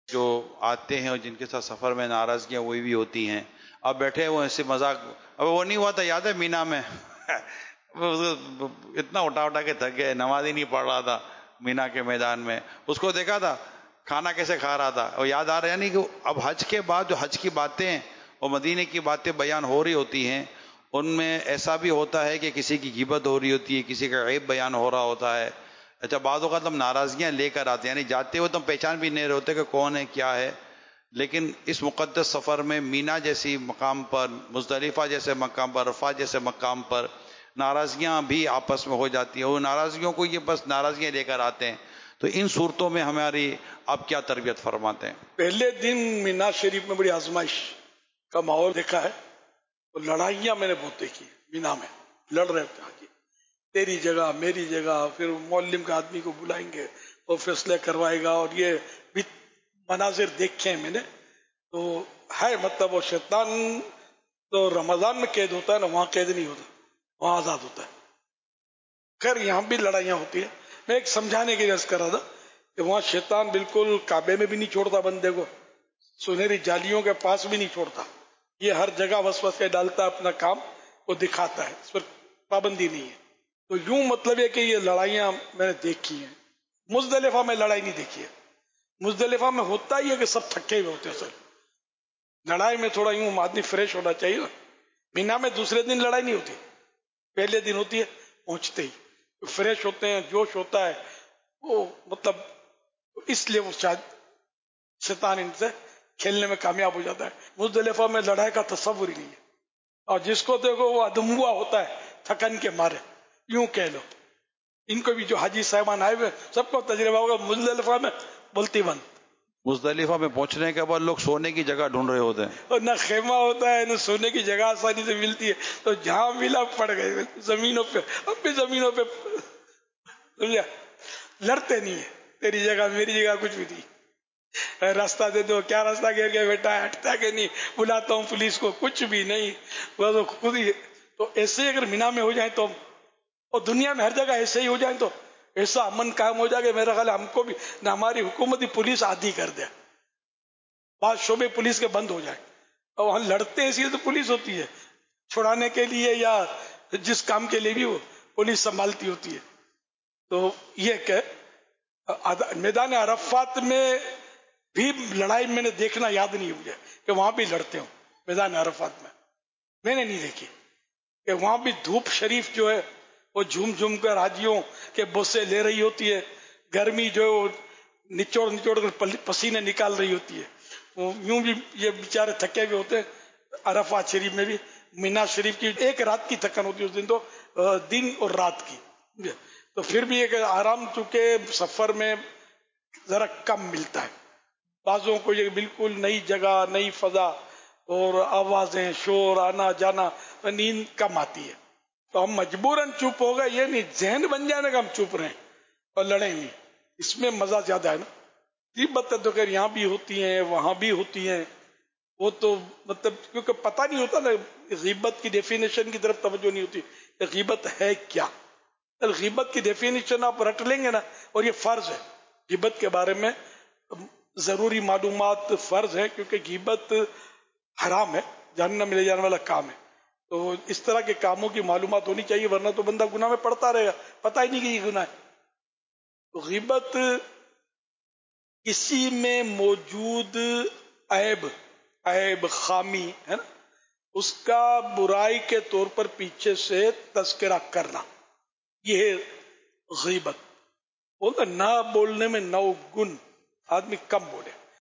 جو آتے ہیں اور جن کے ساتھ سفر میں ناراضگیاں وہی بھی ہوتی ہیں. اب بیٹھے وہ ایسے مذاق. اب وہ نہیں ہوا تھا یاد ہے مینا میں اتنا اٹھا کے تھک گئے, نماز ہی نہیں پڑھ رہا تھا مینا کے میدان میں. اس کو دیکھا تھا کھانا کیسے کھا رہا تھا. اور یاد آ رہا ہے نہیں کہ اب حج کے بعد جو حج کی باتیں اور مدینے کی باتیں بیان ہو رہی ہوتی ہیں, ان میں ایسا بھی ہوتا ہے کہ کسی کی غیبت ہو رہی ہوتی ہے, کسی کا عیب بیان ہو رہا ہوتا ہے. اچھا بعض اوقات ہم ناراضگیاں لے کر آتے ہیں, یعنی جاتے ہوئے تو ہم پہچان بھی نہیں رہے ہوتے کہ کون ہے کیا ہے, لیکن اس مقدس سفر میں مینا جیسی مقام پر, مزدلفہ جیسے مقام پر, عرفات جیسے مقام پر ناراضگیاں بھی آپس میں ہو جاتی ہیں. وہ ناراضگیوں کو یہ بس ناراضگیاں لے کر آتے ہیں. تو ان صورتوں میں ہماری آپ کیا تربیت فرماتے ہیں؟ پہلے دن مینا شریف میں بڑی آزمائش کا ماحول دیکھا ہے. تو لڑائیاں میں نے بہت دیکھی مینا میں, لڑ رہے تھے آگے تیری جگہ میری جگہ, پھر معلم کے آدمی کو بلائیں گے اور فیصلے کروائے گا, اور یہ بھی مناظر دیکھے ہیں میں نے. تو ہے مطلب وہ شیطان تو رمضان میں قید ہوتا ہے نا, وہاں قید نہیں ہوتا, وہاں آزاد ہوتا ہے. خیر یہاں بھی لڑائیاں ہوتی ہیں. میں ایک سمجھانے کی عرض کر رہا تھا کہ وہاں شیطان بالکل کعبے میں بھی نہیں چھوڑتا بندے کو, سنہری جالیوں کے پاس بھی نہیں چھوڑتا. یہ ہر جگہ وسوسے ڈالتا ہے, اپنا کام کو دکھاتا ہے, اس پر پابندی نہیں ہے. تو یوں مطلب ہے کہ یہ لڑائیاں میں نے دیکھی ہیں. مزدلفہ میں لڑائی نہیں دیکھی ہے. مزدلفہ میں ہوتا ہی ہے کہ سب تھکے ہوئے ہوتے ہیں سر. لڑائی میں تھوڑا یوں آدمی فریش ہونا چاہیے نا. مینا میں دوسرے دن لڑائی نہیں ہوتی, پہلے دن ہوتی ہے. پہنچتے ہی فریش ہوتے ہیں, جوش ہوتا ہے وہ, مطلب اس لیے وہ شاید شیطان ان سے کھیلنے میں کامیاب ہو جاتا ہے. مزدلفہ میں لڑائی کا تصور ہی نہیں ہے, اور جس کو دیکھو وہ ادموا ہوتا ہے تھکن کے مارے, یوں کہہ لو. ان کو بھی جو حاجی صاحبان آئے ہوئے سب کو تجربہ ہوگا, مزدلفہ میں بولتی بند. مزدلفہ میں پہنچنے کے بعد لوگ سونے کی جگہ ڈھونڈ رہے ہوتے ہیں, اور نہ خیمہ ہوتا ہے نہ سونے کی جگہ آسانی سے ملتی ہے. تو جہاں ملا پڑ گئے زمینوں پہ, اب بھی زمینوں پہ سمجھا, لڑتے نہیں ہے. تیری جگہ میری جگہ کچھ بھی نہیں. راستہ دے دو, کیا راستہ گھیر گیا بیٹا, ہٹتا کہ نہیں, بلاتا ہوں پولیس کو, کچھ بھی نہیں, وہ خود ہی. تو ایسے اگر مینا میں ہو جائیں تو, اور دنیا میں ہر جگہ ایسے ہی ہو جائیں تو ایسا امن قائم ہو جائے کہ میرا خیال ہم کو بھی نہ ہماری حکومتی پولیس عادی کر دے, بعض شعبے پولیس کے بند ہو جائے. اور وہاں لڑتے ہیں, اسی لیے تو پولیس ہوتی ہے, چھڑانے کے لیے یا جس کام کے لیے بھی وہ پولیس سنبھالتی ہوتی ہے. تو یہ کہ میدان عرفات میں بھی لڑائی میں نے دیکھنا یاد نہیں مجھے کہ وہاں بھی لڑتے ہوں. میدان عرفات میں نے نہیں دیکھی کہ وہاں بھی دھوپ شریف جو ہے وہ جھوم جھوم کر حاجیوں کے بوسے لے رہی ہوتی ہے. گرمی جو نچوڑ نچوڑ کر پسینے نکال رہی ہوتی ہے. یوں بھی یہ بیچارے تھکے ہوئے ہوتے ہیں. عرفات شریف میں بھی مینا شریف کی ایک رات کی تھکن ہوتی ہے, اس دن تو دن اور رات کی. تو پھر بھی ایک آرام, چونکہ سفر میں ذرا کم ملتا ہے. بعضوں کو یہ بالکل نئی جگہ, نئی فضا, اور آوازیں, شور, آنا جانا, نیند کم آتی ہے. تو ہم مجبوراً چپ ہو گئے, یہ نہیں ذہن بن جانے کا ہم چپ رہے اور لڑیں نہیں. اس میں مزہ زیادہ ہے نا. غیبت تو خیر یہاں بھی ہوتی ہیں وہاں بھی ہوتی ہیں, وہ تو مطلب کیونکہ پتہ نہیں ہوتا نا, غیبت کی ڈیفینیشن کی طرف توجہ نہیں ہوتی. غیبت ہے کیا؟ غیبت کی ڈیفینیشن آپ رٹ لیں گے نا, اور یہ فرض ہے غیبت کے بارے میں ضروری معلومات فرض ہے, کیونکہ غیبت حرام ہے, جہنم میں لے جانے والا کام ہے. تو اس طرح کے کاموں کی معلومات ہونی چاہیے, ورنہ تو بندہ گناہ میں پڑتا رہے گا, پتہ ہی نہیں کہ یہ گناہ ہے. تو غیبت کسی میں موجود عیب خامی ہے نا, اس کا برائی کے طور پر پیچھے سے تذکرہ کرنا, یہ ہے غیبت. بولتا نہ بولنے میں 9 گن, آدمی کم بولے.